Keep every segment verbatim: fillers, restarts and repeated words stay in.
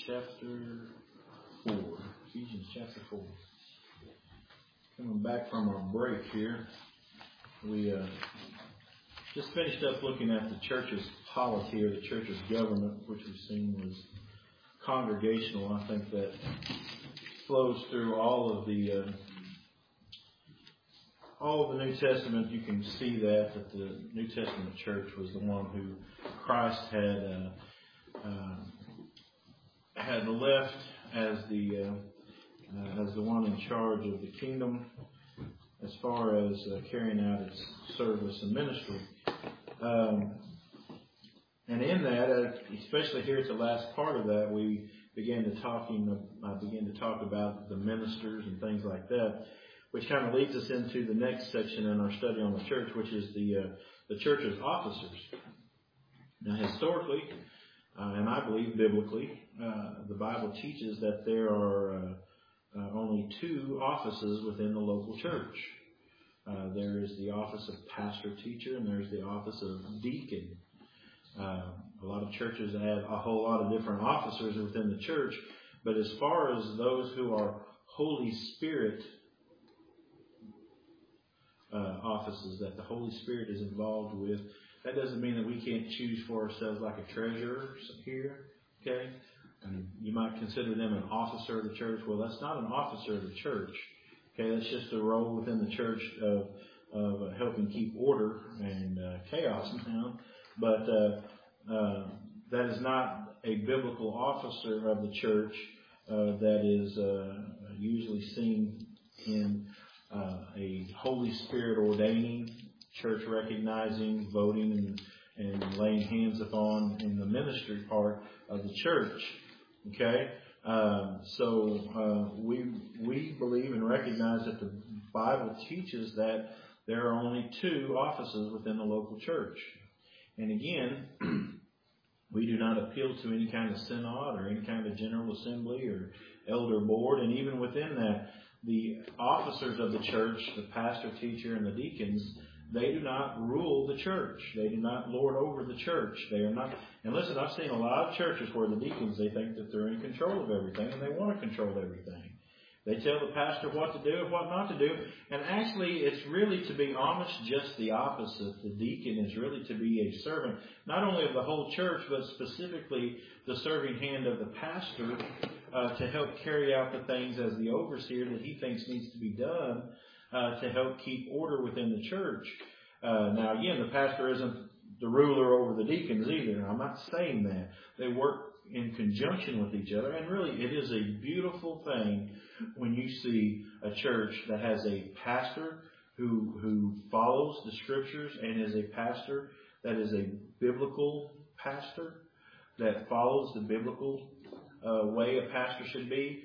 chapter four. Ephesians chapter four. Coming back from our break here, we uh, just finished up looking at the church's polity, or the church's government, which we've seen was congregational. I think that flows through all of the uh, all of the New Testament. You can see that that the New Testament church was the one who Christ had uh, uh, had left as the uh, uh, as the one in charge of the kingdom, as far as uh, carrying out its service and ministry. Um, and in that, uh, especially here at the last part of that, we began to talking. I began to talk about the ministers and things like that, which kind of leads us into the next section in our study on the church, which is the uh, the church's officers. Now, historically, uh, and I believe biblically, uh, the Bible teaches that there are uh, uh, only two offices within the local church. Uh, there is the office of pastor teacher, and there's the office of deacon. Uh, a lot of churches add a whole lot of different officers within the church, but as far as those who are Holy Spirit uh, offices that the Holy Spirit is involved with, that doesn't mean that we can't choose for ourselves like a treasurer here, okay? And you might consider them an officer of the church. Well, that's not an officer of the church. Okay, that's just a role within the church of, of uh, helping keep order and uh, chaos down. But uh, uh, that is not a biblical officer of the church uh, that is uh, usually seen in uh, a Holy Spirit ordaining, church recognizing, voting, and, and laying hands upon in the ministry part of the church. Okay? Um, so uh, we we believe and recognize that the Bible teaches that there are only two offices within the local church. And again, we do not appeal to any kind of synod or any kind of general assembly or elder board. And even within that, the officers of the church, the pastor, teacher, and the deacons, they do not rule the church. They do not lord over the church. They are not. And listen, I've seen a lot of churches where the deacons, they think that they're in control of everything, and they want to control everything. They tell the pastor what to do and what not to do. And actually, it's really, to be honest, just the opposite. The deacon is really to be a servant, not only of the whole church, but specifically the serving hand of the pastor uh, to help carry out the things as the overseer that he thinks needs to be done uh, to help keep order within the church. Uh, now, again, the pastor isn't the ruler over the deacons either. I'm not saying that. They work in conjunction with each other. And really, it is a beautiful thing when you see a church that has a pastor who who follows the scriptures and is a pastor that is a biblical pastor, that follows the biblical uh, way a pastor should be,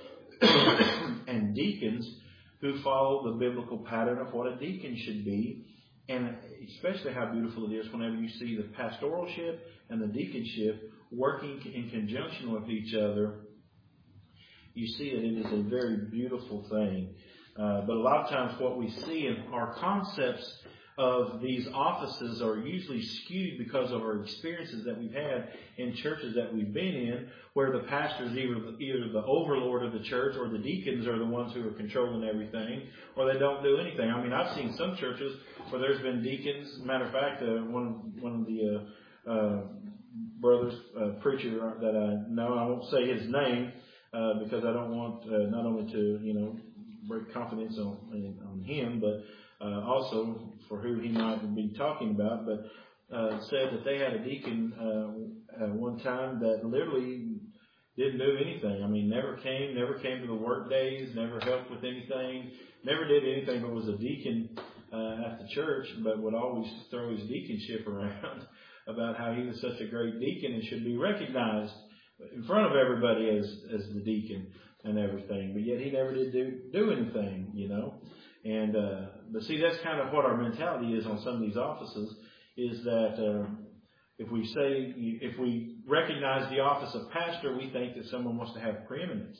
and deacons who follow the biblical pattern of what a deacon should be. And especially how beautiful it is whenever you see the pastoralship and the deaconship working in conjunction with each other. You see that it is a very beautiful thing. Uh, but a lot of times what we see in our concepts of these offices are usually skewed because of our experiences that we've had in churches that we've been in, where the pastor is either, either the overlord of the church, or the deacons are the ones who are controlling everything, or they don't do anything. I mean, I've seen some churches where there's been deacons. Matter of fact, uh, one one of the uh, uh, brothers, uh, preacher that I know, I won't say his name uh, because I don't want uh, not only to you know break confidence on on him, but uh, also for who he might be talking about. But uh, said that they had a deacon uh, uh, one time that literally didn't do anything. I mean, never came, never came to the work days, never helped with anything, never did anything, but was a deacon uh, at the church, but would always throw his deaconship around about how he was such a great deacon and should be recognized in front of everybody as as the deacon and everything. But yet he never did do, do anything, you know. And uh, but see, that's kind of what our mentality is on some of these offices, is that um, if we say, if we recognize the office of pastor, we think that someone wants to have preeminence.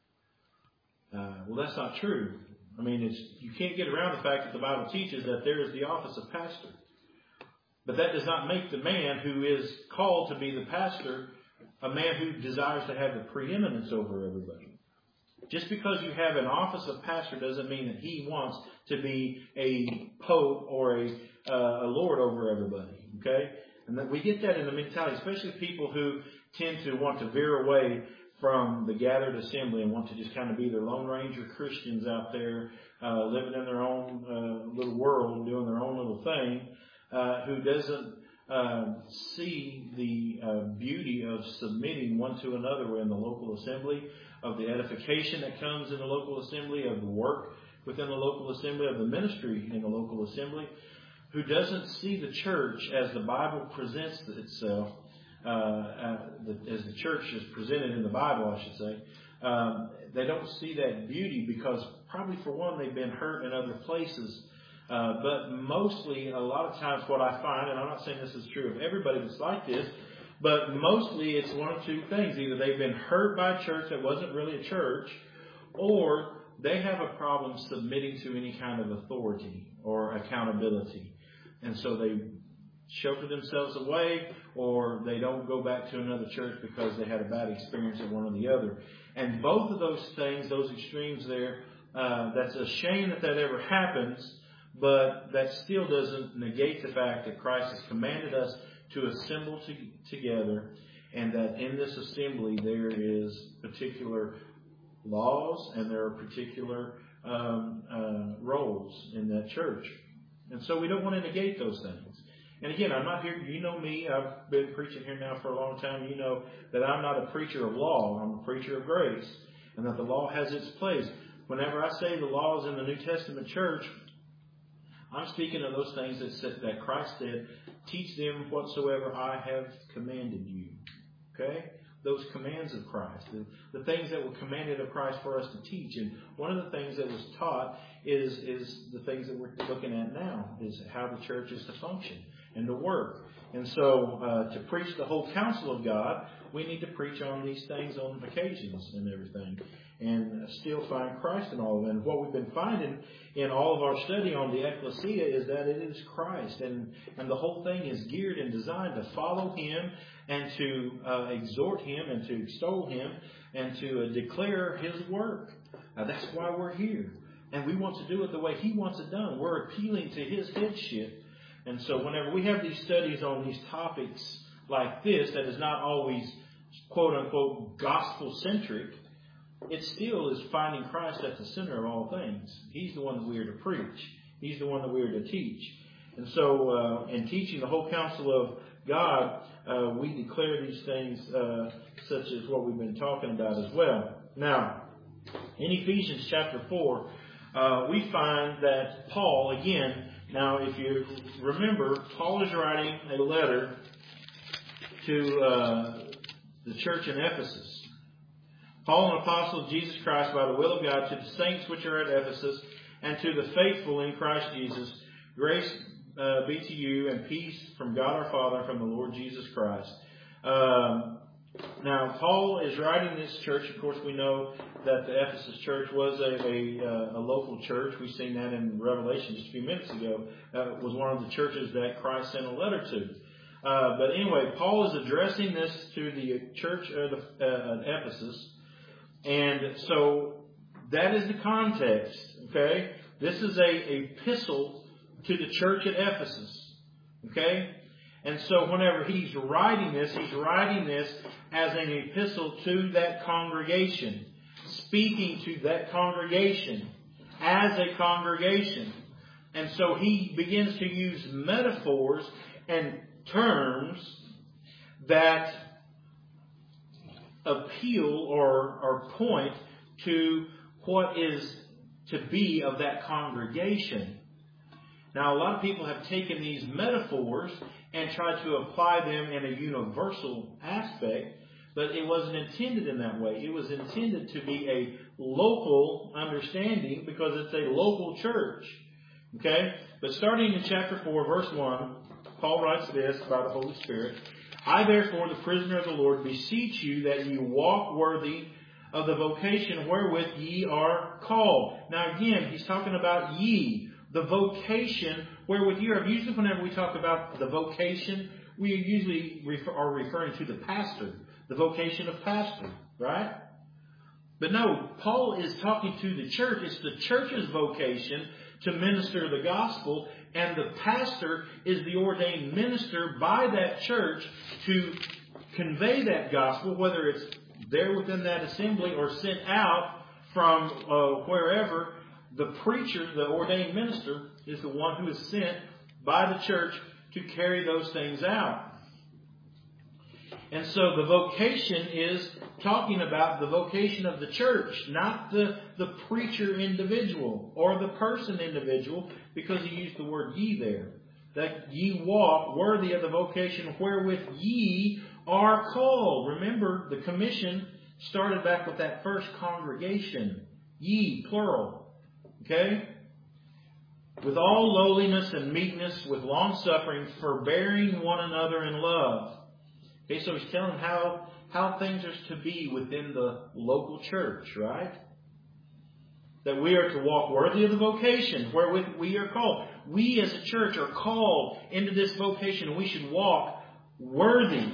Uh, well, that's not true. I mean, it's you can't get around the fact that the Bible teaches that there is the office of pastor. But that does not make the man who is called to be the pastor a man who desires to have the preeminence over everybody. Just because you have an office of pastor doesn't mean that he wants to be a pope or a, uh, a lord over everybody. Okay? And that we get that in the mentality, especially people who tend to want to veer away from the gathered assembly and want to just kind of be their Lone Ranger Christians out there, uh, living in their own uh, little world, doing their own little thing, uh, who doesn't uh, see the uh, beauty of submitting one to another in the local assembly, of the edification that comes in the local assembly, of the work within the local assembly, of the ministry in the local assembly, who doesn't see the church as the Bible presents itself, uh, uh, the, as the church is presented in the Bible, I should say. Um, they don't see that beauty because probably for one, they've been hurt in other places. Uh, but mostly, a lot of times what I find, and I'm not saying this is true of everybody that's like this, but mostly it's one of two things. Either they've been hurt by a church that wasn't really a church, or they have a problem submitting to any kind of authority or accountability. And so they shelter themselves away, or they don't go back to another church because they had a bad experience at one or the other. And both of those things, those extremes there, uh, that's a shame that that ever happens, but that still doesn't negate the fact that Christ has commanded us to assemble to, together, and that in this assembly there is particular laws and there are particular um, uh, roles in that church. And so we don't want to negate those things. And again, I'm not here, you know me, I've been preaching here now for a long time. You know that I'm not a preacher of law, I'm a preacher of grace, and that the law has its place. Whenever I say the laws in the New Testament church, I'm speaking of those things that said, that Christ said, teach them whatsoever I have commanded you. Okay? Those commands of Christ. The, the things that were commanded of Christ for us to teach. And one of the things that was taught is, is the things that we're looking at now, is how the church is to function and to work. And so uh, to preach the whole counsel of God, we need to preach on these things on occasions and everything, and still find Christ in all of it. And what we've been finding in all of our study on the ecclesia is that it is Christ, and, and the whole thing is geared and designed to follow Him and to uh, exhort Him and to extol Him and to uh, declare His work. Uh, that's why we're here. And we want to do it the way He wants it done. We're appealing to His headship. And so whenever we have these studies on these topics like this, that is not always quote-unquote gospel-centric, it still is finding Christ at the center of all things. He's the one that we are to preach. He's the one that we are to teach. And so uh, in teaching the whole counsel of God, uh, we declare these things uh, such as what we've been talking about as well. Now, in Ephesians chapter four, uh, we find that Paul, again, now if you remember, Paul is writing a letter to uh, the church in Ephesus. Paul, an apostle of Jesus Christ by the will of God, to the saints which are at Ephesus, and to the faithful in Christ Jesus, grace uh, be to you and peace from God our Father and from the Lord Jesus Christ. Um, now, Paul is writing this church. Of course, we know that the Ephesus church was a, a, a local church. We've seen that in Revelation just a few minutes ago. Uh, it was one of the churches that Christ sent a letter to. Uh, but anyway, Paul is addressing this to the church of the, uh, Ephesus. And so that is the context, okay? This is a epistle to the church at Ephesus, okay? And so whenever he's writing this, he's writing this as an epistle to that congregation, speaking to that congregation as a congregation. And so he begins to use metaphors and terms that appeal or, or point to what is to be of that congregation. Now, a lot of people have taken these metaphors and tried to apply them in a universal aspect, but it wasn't intended in that way. It was intended to be a local understanding because it's a local church. Okay? But starting in chapter four, verse one, Paul writes this by the Holy Spirit. I, therefore, the prisoner of the Lord, beseech you that you walk worthy of the vocation wherewith ye are called. Now, again, he's talking about ye, the vocation wherewith ye are. Usually, whenever we talk about the vocation, we usually refer, are referring to the pastor, the vocation of pastor, right? But no, Paul is talking to the church. It's the church's vocation to minister the gospel, and the pastor is the ordained minister by that church to convey that gospel, whether it's there within that assembly or sent out from uh, wherever. The preacher, the ordained minister, is the one who is sent by the church to carry those things out. And so the vocation is talking about the vocation of the church, not the, the preacher individual or the person individual, because he used the word ye there. That ye walk worthy of the vocation wherewith ye are called. Remember, the commission started back with that first congregation. Ye, plural. Okay? With all lowliness and meekness, with long suffering, forbearing one another in love. Okay, so he's telling how, how things are to be within the local church, right? That we are to walk worthy of the vocation wherewith we are called. We as a church are called into this vocation, and we should walk worthy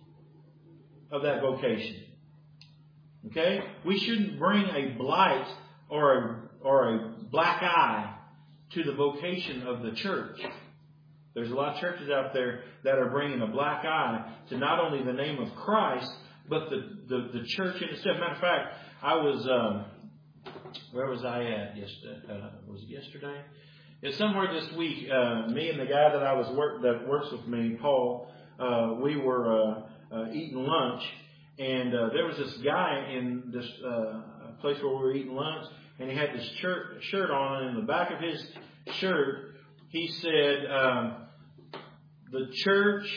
of that vocation. Okay? We shouldn't bring a blight or a, or a black eye to the vocation of the church. There's a lot of churches out there that are bringing a black eye to not only the name of Christ, but the, the, the church in itself. Matter of fact, I was, um, where was I at yesterday? Uh, was it yesterday? It's somewhere this week. Uh, me and the guy that I was work that works with me, Paul, uh, we were uh, uh, eating lunch, and uh, there was this guy in this uh, place where we were eating lunch, and he had this shirt shirt on, and in the back of his shirt, he said, um, "The church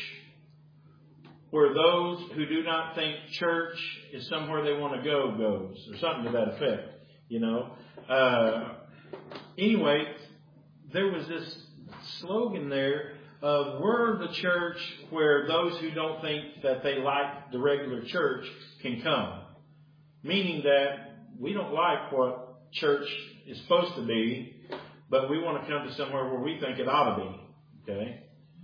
where those who do not think church is somewhere they want to go goes," or something to that effect. You know. Uh, anyway, there was this slogan there of "We're the church where those who don't think that they like the regular church can come," meaning that we don't like what church is supposed to be, but we want to come to somewhere where we think it ought to be. Okay.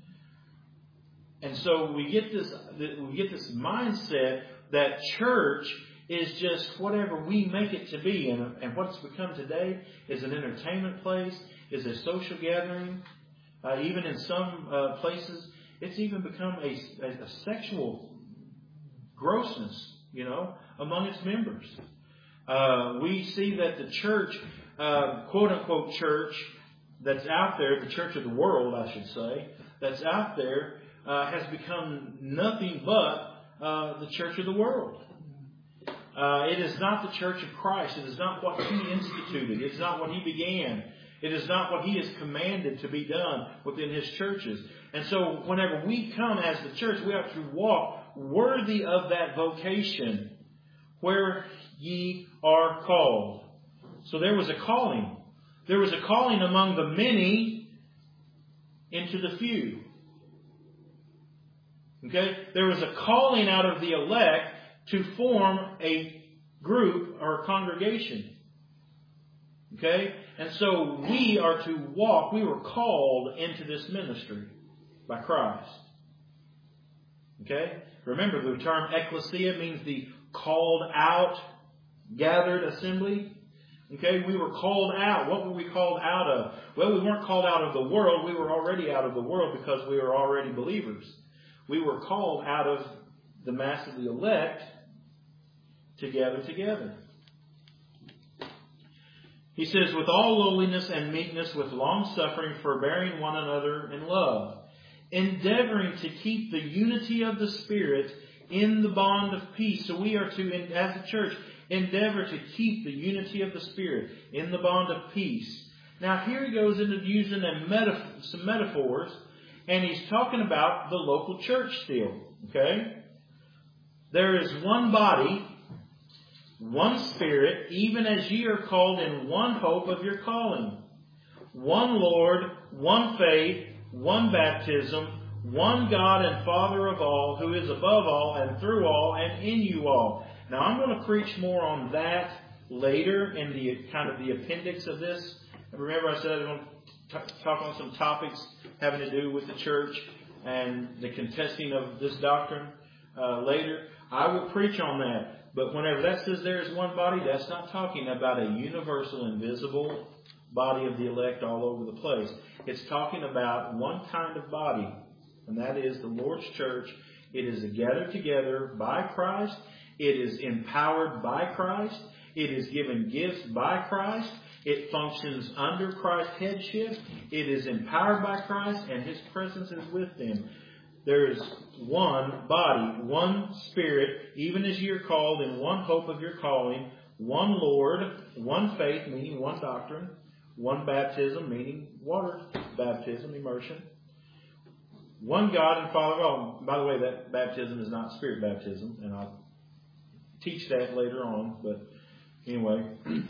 And so we get this, we get this mindset that church is just whatever we make it to be. And, and what it's become today is an entertainment place, is a social gathering. Uh, even in some uh, places, it's even become a, a, a sexual grossness, you know, among its members. Uh, we see that the church, uh, quote unquote church that's out there, the church of the world, I should say, that's out there, Uh, has become nothing but uh, the church of the world. Uh, it is not the church of Christ. It is not what He instituted. It is not what He began. It is not what He has commanded to be done within His churches. And so whenever we come as the church, we have to walk worthy of that vocation where ye are called. So there was a calling. There was a calling among the many into the few. Okay, there was a calling out of the elect to form a group or a congregation. Okay, and so we are to walk. We were called into this ministry by Christ. Okay, remember the term ecclesia means the called out, gathered assembly. Okay, we were called out. What were we called out of? Well, we weren't called out of the world. We were already out of the world because we were already believers. We were called out of the mass of the elect to gather together. He says, with all lowliness and meekness, with long suffering, forbearing one another in love, endeavoring to keep the unity of the Spirit in the bond of peace. So we are to, as a church, endeavor to keep the unity of the Spirit in the bond of peace. Now here he goes into using a metaf- some metaphors. And he's talking about the local church still. Okay? There is one body, one Spirit, even as ye are called in one hope of your calling. One Lord, one faith, one baptism, one God and Father of all, who is above all and through all and in you all. Now I'm going to preach more on that later in the kind of the appendix of this. Remember I said I was going to talk on some topics having to do with the church and the contesting of this doctrine uh, later. I will preach on that. But whenever that says there is one body, that's not talking about a universal, invisible body of the elect all over the place. It's talking about one kind of body, and that is the Lord's church. It is gathered together by Christ. It is empowered by Christ. It is given gifts by Christ. It functions under Christ's headship. It is empowered by Christ, and His presence is with them. There is one body, one Spirit, even as you're called, in one hope of your calling, one Lord, one faith, meaning one doctrine, one baptism, meaning water baptism, immersion, one God and Father of all. By the way, that baptism is not Spirit baptism, and I'll teach that later on, but anyway.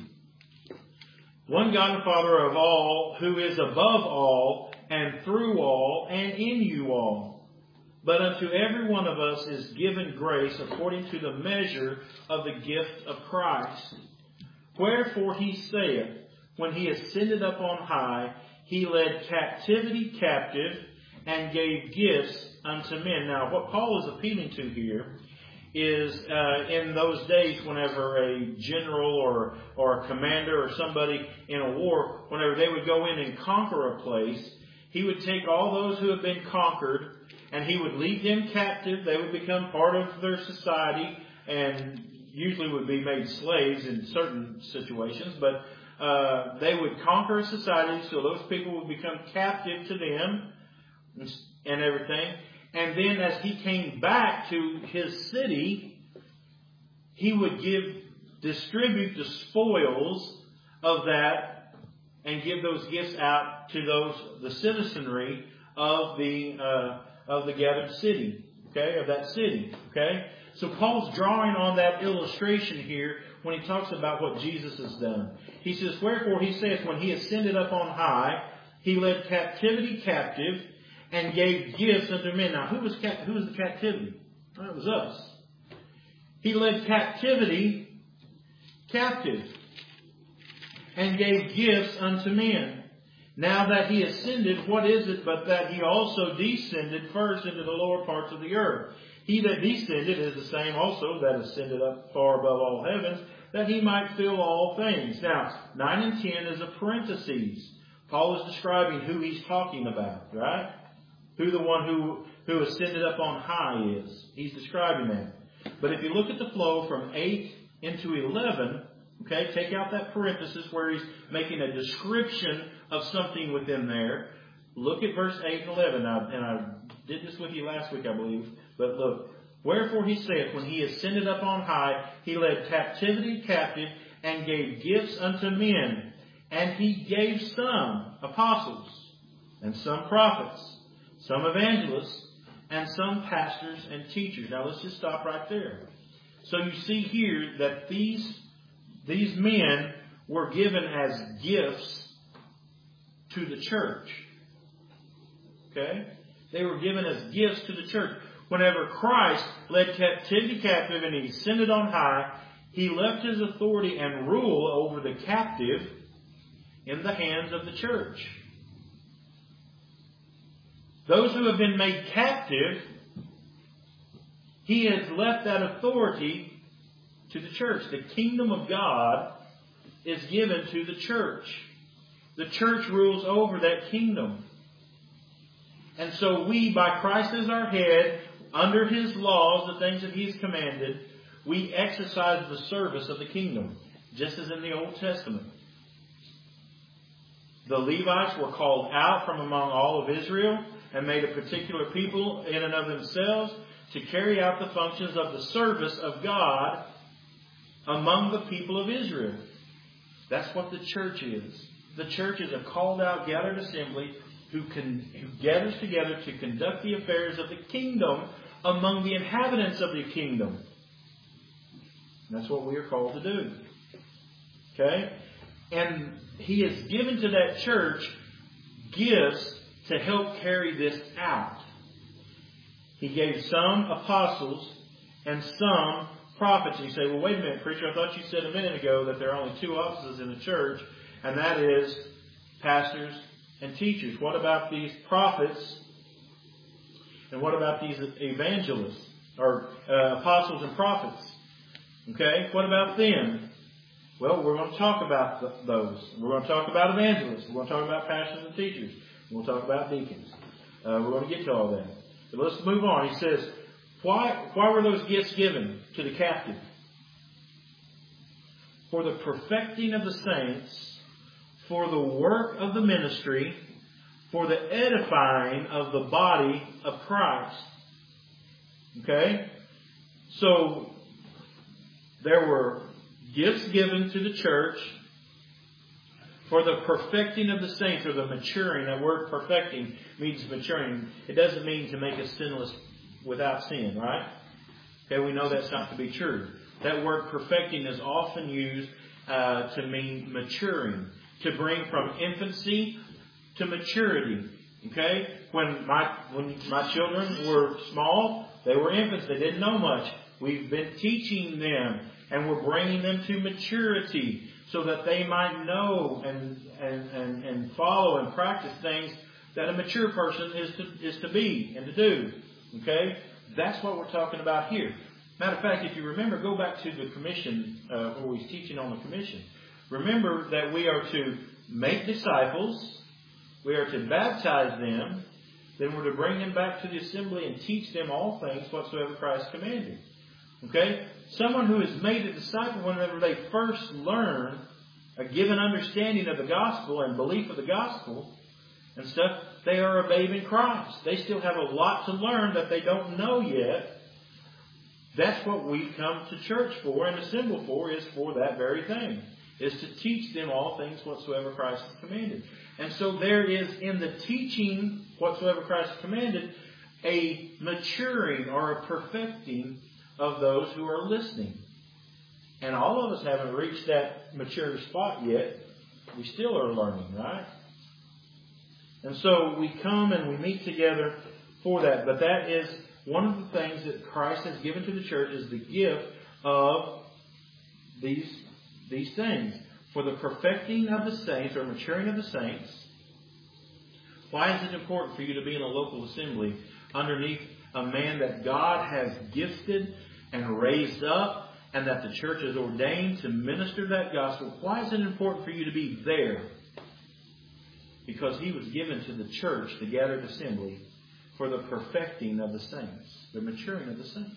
One God and Father of all, who is above all, and through all, and in you all. But unto every one of us is given grace according to the measure of the gift of Christ. Wherefore He saith, when He ascended up on high, He led captivity captive, and gave gifts unto men. Now, what Paul is appealing to here is uh, in those days whenever a general or, or a commander or somebody in a war, whenever they would go in and conquer a place, he would take all those who have been conquered and he would lead them captive. They would become part of their society and usually would be made slaves in certain situations, but uh, they would conquer a society, so those people would become captive to them and everything. And then as he came back to his city, he would give, distribute the spoils of that and give those gifts out to those, the citizenry of the, uh, of the gathered city, okay, of that city, okay. So Paul's drawing on that illustration here when he talks about what Jesus has done. He says, wherefore he saith, when He ascended up on high, He led captivity captive, and gave gifts unto men. Now, who was cap- who was the captivity? Well, it was us. He led captivity captive and gave gifts unto men. Now that He ascended, what is it but that He also descended first into the lower parts of the earth? He that descended is the same also that ascended up far above all heavens, that He might fill all things. Now, nine and ten is a parenthesis. Paul is describing who he's talking about, right? Who the one who, who ascended up on high is. He's describing that. But if you look at the flow from eight into eleven, okay, take out that parenthesis where he's making a description of something within there. Look at verse eight and eleven. Now, and I did this with you last week, I believe. But look. Wherefore He saith, when He ascended up on high, He led captivity captive and gave gifts unto men. And He gave some apostles and some prophets, some evangelists, and some pastors and teachers. Now let's just stop right there. So you see here that these, these men were given as gifts to the church. Okay? They were given as gifts to the church. Whenever Christ led captivity captive and He ascended on high, He left His authority and rule over the captive in the hands of the church. Those who have been made captive, He has left that authority to the church. The kingdom of God is given to the church. The church rules over that kingdom. And so we, by Christ as our head, under His laws, the things that He has commanded, we exercise the service of the kingdom, just as in the Old Testament. The Levites were called out from among all of Israel and made a particular people in and of themselves to carry out the functions of the service of God among the people of Israel. That's what the church is. The church is a called out, gathered assembly who, can, who gathers together to conduct the affairs of the kingdom among the inhabitants of the kingdom. And that's what we are called to do. Okay? And He has given to that church gifts to help carry this out. He gave some apostles and some prophets. And you say, well, wait a minute, preacher, I thought you said a minute ago that there are only two offices in the church, and that is pastors and teachers. What about these prophets? And what about these evangelists? or uh, apostles and prophets. Okay, what about them? Well, we're going to talk about th- those. We're going to talk about evangelists. We're going to talk about pastors and teachers. We're going to talk about deacons. Uh, we're going to get to all that. But let's move on. He says, why, why were those gifts given to the captive? For the perfecting of the saints, for the work of the ministry, for the edifying of the body of Christ. Okay? So, there were gifts given to the church for the perfecting of the saints, or the maturing. That word perfecting means maturing. It doesn't mean to make us sinless without sin, right? Okay, we know that's not to be true. That word perfecting is often used uh, to mean maturing, to bring from infancy to maturity. Okay, when my when my children were small, they were infants. They didn't know much. We've been teaching them, and we're bringing them to maturity so that they might know and and and, and follow and practice things that a mature person is to is to be and to do. Okay, that's what we're talking about here. Matter of fact, if you remember, go back to the commission uh, where he's teaching on the commission. Remember that we are to make disciples, we are to baptize them, then we're to bring them back to the assembly and teach them all things whatsoever Christ commanded. Okay? Someone who is made a disciple, whenever they first learn a given understanding of the gospel and belief of the gospel and stuff, they are a babe in Christ. They still have a lot to learn that they don't know yet. That's what we come to church for and assemble for, is for that very thing. Is to teach them all things whatsoever Christ has commanded. And so there is in the teaching whatsoever Christ has commanded a maturing or a perfecting of those who are listening. And all of us haven't reached that mature spot yet. We still are learning, right? And so we come and we meet together for that. But that is one of the things that Christ has given to the church, is the gift of these, these things. For the perfecting of the saints, or maturing of the saints. Why is it important for you to be in a local assembly underneath a man that God has gifted and raised up, and that the church has ordained to minister that gospel? Why is it important for you to be there? Because he was given to the church, the gathered assembly, for the perfecting of the saints, the maturing of the saints.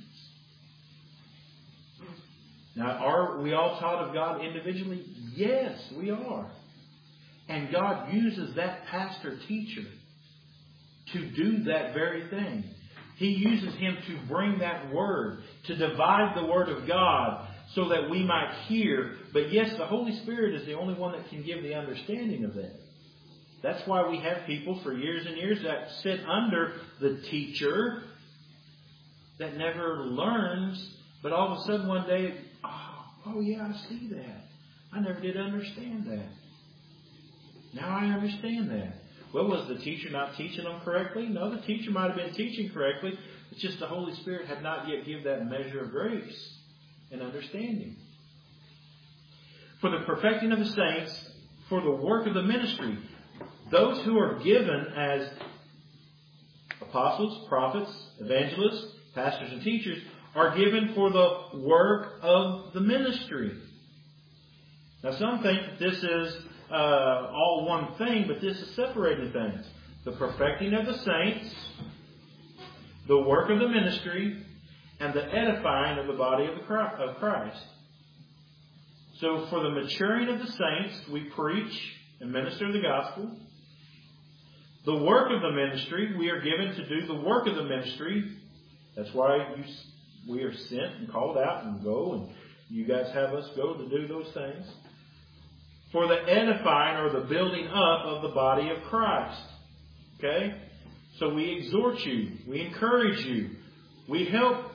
Now, are we all taught of God individually? Yes, we are. And God uses that pastor teacher to do that very thing. He uses him to bring that word, to divide the word of God so that we might hear. But yes, the Holy Spirit is the only one that can give the understanding of that. That's why we have people for years and years that sit under the teacher that never learns, but all of a sudden one day, oh, oh yeah, I see that. I never did understand that. Now I understand that. Well, was the teacher not teaching them correctly? No, the teacher might have been teaching correctly. It's just the Holy Spirit had not yet given that measure of grace and understanding. For the perfecting of the saints, for the work of the ministry. Those who are given as apostles, prophets, evangelists, pastors and teachers are given for the work of the ministry. Now some think that this is uh, all one thing, but this is separating things. The perfecting of the saints, the work of the ministry, and the edifying of the body of Christ. So for the maturing of the saints, we preach and minister the gospel. The work of the ministry, we are given to do the work of the ministry. That's why you, we are sent and called out and go, and you guys have us go to do those things. For the edifying or the building up of the body of Christ. Okay? So we exhort you. We encourage you. We help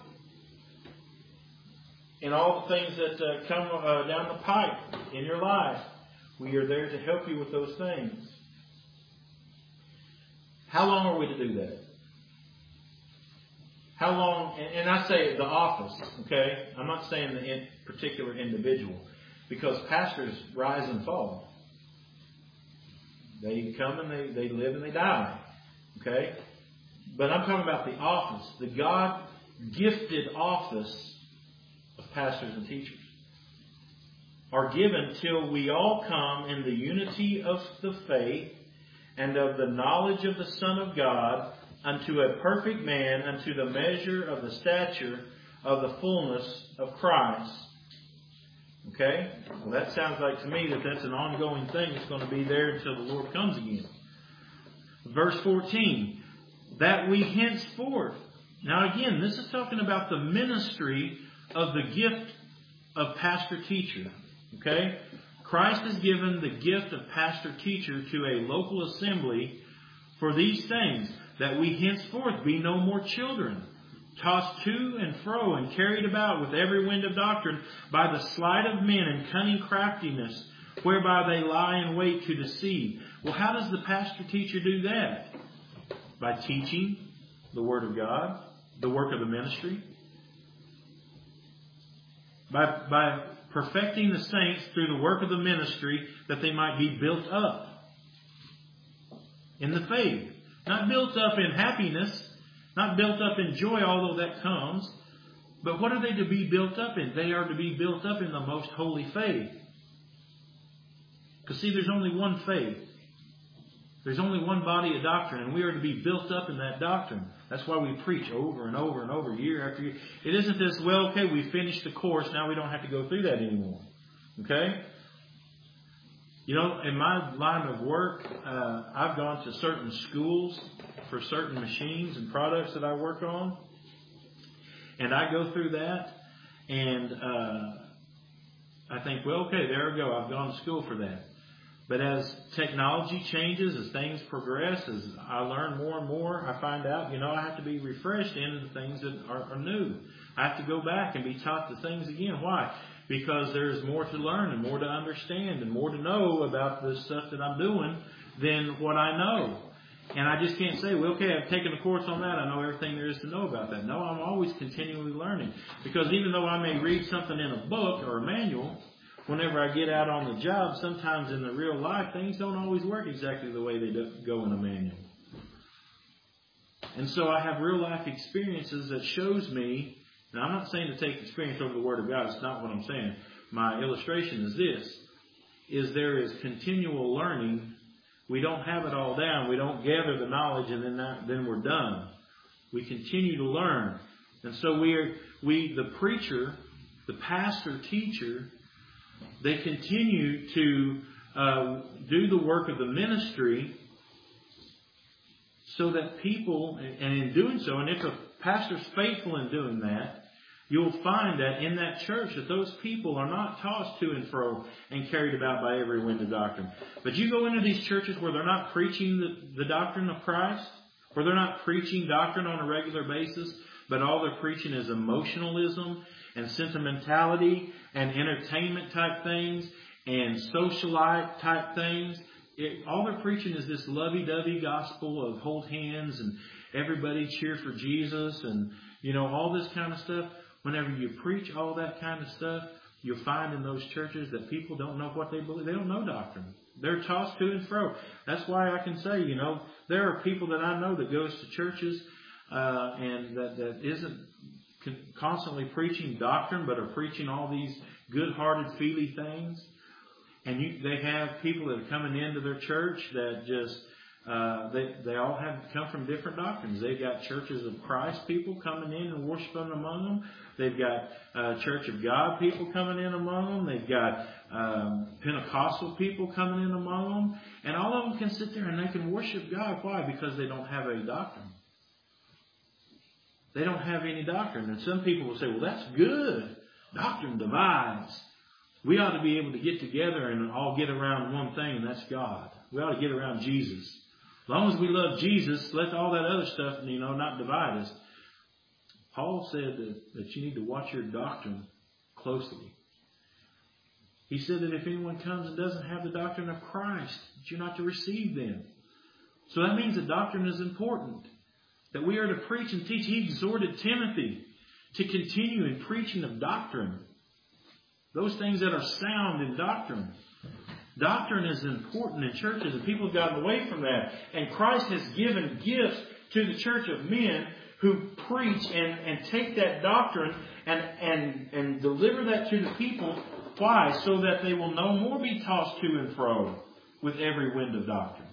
in all the things that uh, come uh, down the pipe in your life. We are there to help you with those things. How long are we to do that? How long, and I say the office, okay? I'm not saying the in particular individual, because pastors rise and fall. They come and they, they live and they die, okay? But I'm talking about the office, the God gifted office of pastors and teachers are given till we all come in the unity of the faith and of the knowledge of the Son of God unto a perfect man, unto the measure of the stature of the fullness of Christ. Okay? Well, that sounds like to me that that's an ongoing thing. It's going to be there until the Lord comes again. Verse fourteen. That we henceforth. Now again, this is talking about the ministry of the gift of pastor-teacher. Okay? Christ has given the gift of pastor-teacher to a local assembly for these things, that we henceforth be no more children, tossed to and fro and carried about with every wind of doctrine by the sleight of men and cunning craftiness, whereby they lie in wait to deceive. Well, how does the pastor-teacher do that? By teaching the Word of God, the work of the ministry. By, by perfecting the saints through the work of the ministry, that they might be built up in the faith. Not built up in happiness, not built up in joy, although that comes. But what are they to be built up in? They are to be built up in the most holy faith. Because see, there's only one faith. There's only one body of doctrine, and we are to be built up in that doctrine. That's why we preach over and over and over, year after year. It isn't this, well, okay, we finished the course, now we don't have to go through that anymore. Okay? You know, in my line of work, uh, I've gone to certain schools for certain machines and products that I work on. And I go through that, and uh, I think, well, okay, there we go. I've gone to school for that. But as technology changes, as things progress, as I learn more and more, I find out, you know, I have to be refreshed into the things that are, are new. I have to go back and be taught the things again. Why? Because there's more to learn and more to understand and more to know about the stuff that I'm doing than what I know. And I just can't say, well, okay, I've taken a course on that. I know everything there is to know about that. No, I'm always continually learning. Because even though I may read something in a book or a manual, whenever I get out on the job, sometimes in the real life, things don't always work exactly the way they go in a manual. And so I have real life experiences that shows me. Now, I'm not saying to take experience over the Word of God. It's not what I'm saying. My illustration is this, is there is continual learning. We don't have it all down. We don't gather the knowledge and then that, then we're done. We continue to learn. And so we are, we, the preacher, the pastor, teacher, they continue to uh, do the work of the ministry so that people, and in doing so, and if a pastor's faithful in doing that, you'll find that in that church that those people are not tossed to and fro and carried about by every wind of doctrine. But you go into these churches where they're not preaching the, the doctrine of Christ, where they're not preaching doctrine on a regular basis, but all they're preaching is emotionalism and sentimentality and entertainment type things and socialite type things. It, all they're preaching is this lovey-dovey gospel of hold hands and everybody cheer for Jesus and, you know, all this kind of stuff. Whenever you preach all that kind of stuff, you'll find in those churches that people don't know what they believe. They don't know doctrine. They're tossed to and fro. That's why I can say, you know, there are people that I know that goes to churches uh, and that, that isn't constantly preaching doctrine, but are preaching all these good-hearted, feely things. And you, they have people that are coming into their church that just, uh, they, they all have come from different doctrines. They've got churches of Christ people coming in and worshiping among them. They've got uh, Church of God people coming in among them. They've got um, Pentecostal people coming in among them. And all of them can sit there and they can worship God. Why? Because they don't have a doctrine. They don't have any doctrine. And some people will say, well, that's good. Doctrine divides. We ought to be able to get together and all get around one thing, and that's God. We ought to get around Jesus. As long as we love Jesus, let all that other stuff, you know, not divide us. Paul said that, that you need to watch your doctrine closely. He said that if anyone comes and doesn't have the doctrine of Christ, that you're not to receive them. So that means that doctrine is important. That we are to preach and teach. He exhorted Timothy to continue in preaching of doctrine. Those things that are sound in doctrine. Doctrine is important in churches, and people have gotten away from that. And Christ has given gifts to the church of men who preach and, and take that doctrine and, and, and deliver that to the people. Why? So that they will no more be tossed to and fro with every wind of doctrine.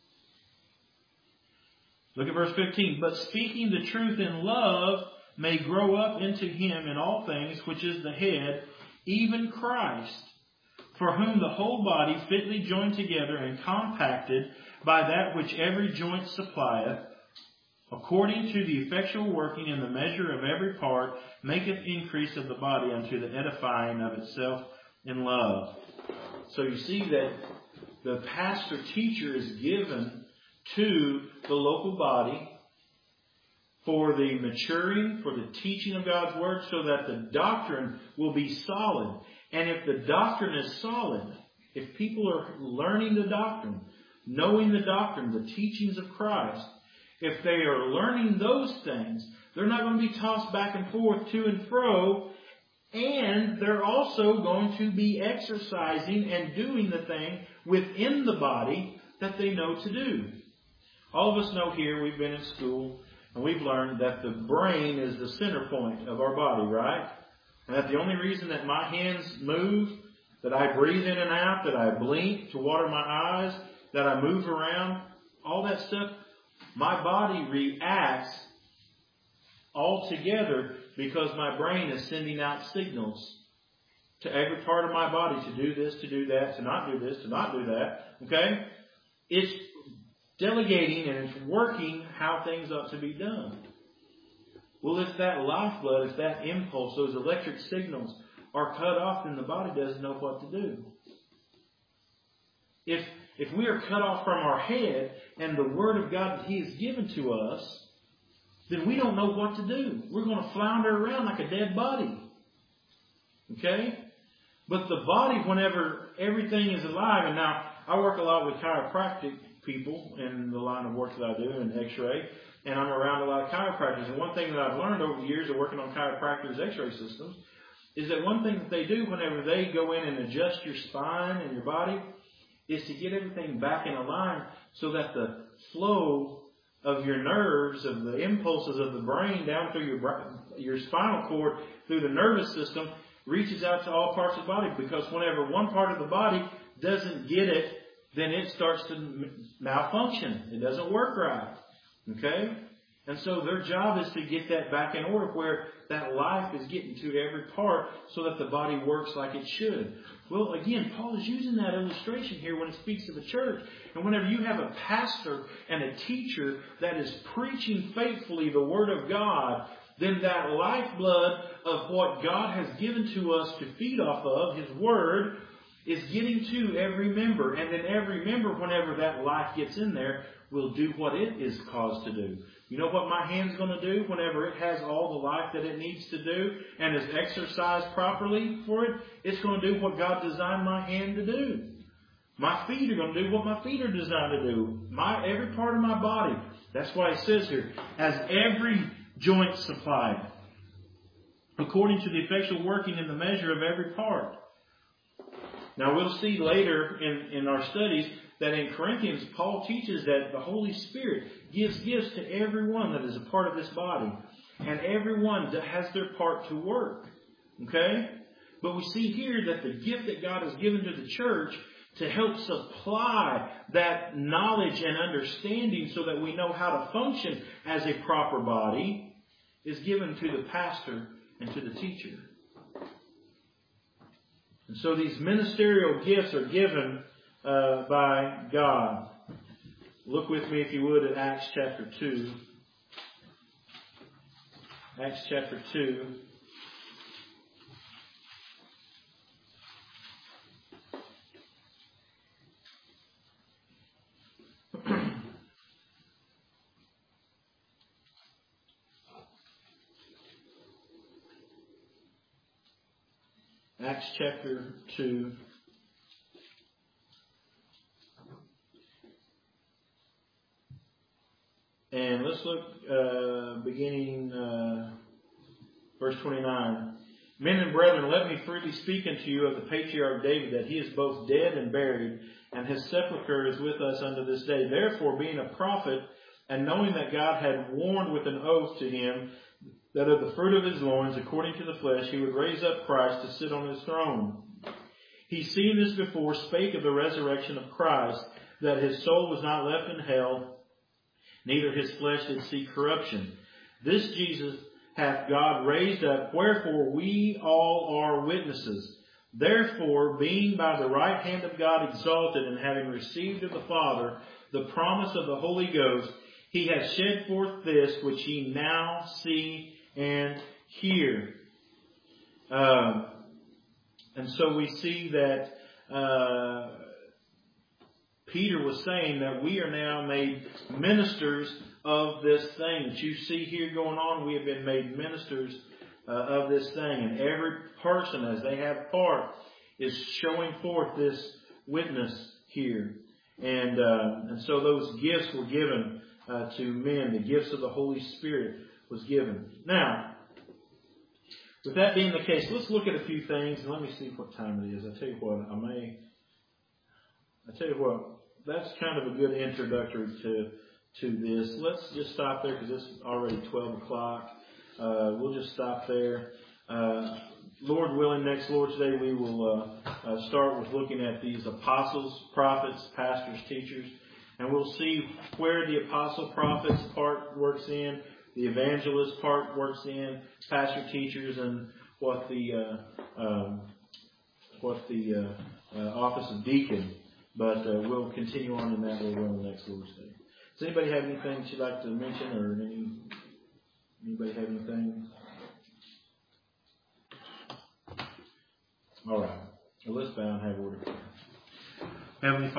Look at verse fifteen. But speaking the truth in love may grow up into Him in all things, which is the head, even Christ, for whom the whole body fitly joined together and compacted by that which every joint supplieth, according to the effectual working in the measure of every part, maketh increase of the body unto the edifying of itself in love. So you see that the pastor teacher is given to the local body for the maturing, for the teaching of God's Word, so that the doctrine will be solid. And if the doctrine is solid, if people are learning the doctrine, knowing the doctrine, the teachings of Christ, if they are learning those things, they're not going to be tossed back and forth to and fro, and they're also going to be exercising and doing the thing within the body that they know to do. All of us know here, we've been in school, and we've learned that the brain is the center point of our body, right? And that the only reason that my hands move, that I breathe in and out, that I blink to water my eyes, that I move around, all that stuff, my body reacts all together because my brain is sending out signals to every part of my body to do this, to do that, to not do this, to not do that. Okay? It's delegating and it's working how things ought to be done. Well, if that lifeblood, if that impulse, those electric signals are cut off, then the body doesn't know what to do. If if we are cut off from our head and the Word of God that He has given to us, then we don't know what to do. We're going to flounder around like a dead body. Okay? But the body, whenever everything is alive, and now I work a lot with chiropractic people in the line of work that I do in X-ray, and I'm around a lot of chiropractors. And one thing that I've learned over the years of working on chiropractors' X-ray systems is that one thing that they do whenever they go in and adjust your spine and your body is to get everything back in a line so that the flow of your nerves, of the impulses of the brain down through your your spinal cord, through the nervous system, reaches out to all parts of the body. Because whenever one part of the body doesn't get it, then it starts to malfunction. It doesn't work right. Okay? And so their job is to get that back in order where that life is getting to every part so that the body works like it should. Well, again, Paul is using that illustration here when he speaks of the church. And whenever you have a pastor and a teacher that is preaching faithfully the Word of God, then that lifeblood of what God has given to us to feed off of, His Word, is getting to every member. And then every member, whenever that life gets in there, will do what it is caused to do. You know what my hand's going to do whenever it has all the life that it needs to do and is exercised properly for it? It's going to do what God designed my hand to do. My feet are going to do what my feet are designed to do. My every part of my body. That's why it says here, has every joint supplied, according to the effectual working in the measure of every part. Now we'll see later in, in our studies that in Corinthians, Paul teaches that the Holy Spirit gives gifts to everyone that is a part of this body. And everyone that has their part to work. Okay? But we see here that the gift that God has given to the church to help supply that knowledge and understanding so that we know how to function as a proper body is given to the pastor and to the teacher. And so these ministerial gifts are given Uh, by God. Look with me, if you would, at Acts chapter two. Acts chapter two. Acts chapter two. And let's look uh, beginning uh, verse twenty-nine. Men and brethren, let me freely speak unto you of the patriarch David, that he is both dead and buried, and his sepulchre is with us unto this day. Therefore, being a prophet, and knowing that God had warned with an oath to him that of the fruit of his loins, according to the flesh, he would raise up Christ to sit on his throne. He, seeing this before, spake of the resurrection of Christ, that his soul was not left in hell, neither his flesh did see corruption. This Jesus hath God raised up, wherefore we all are witnesses. Therefore, being by the right hand of God exalted, and having received of the Father the promise of the Holy Ghost, he hath shed forth this which ye now see and hear. Uh, and so we see that uh, Peter was saying that we are now made ministers of this thing that you see here going on. We have been made ministers uh, of this thing. And every person, as they have part, is showing forth this witness here. And uh, and so those gifts were given uh, to men. The gifts of the Holy Spirit was given. Now, with that being the case, let's look at a few things. And let me see what time it is. I tell you what, I may... I tell you what, that's kind of a good introductory to to this. Let's just stop there because it's already twelve o'clock. Uh, we'll just stop there. Uh, Lord willing, next Lord's Day we will uh, uh, start with looking at these apostles, prophets, pastors, teachers, and we'll see where the apostle, prophets part works in, the evangelist part works in, pastor, teachers, and what the uh, um, what the uh, uh, office of deacon. But uh, we'll continue on in that. We'll run the next Lord's Day. Does anybody have anything that you'd like to mention, or any anybody have anything? All right. Well, let's bow and have a word of prayer. Heavenly Father,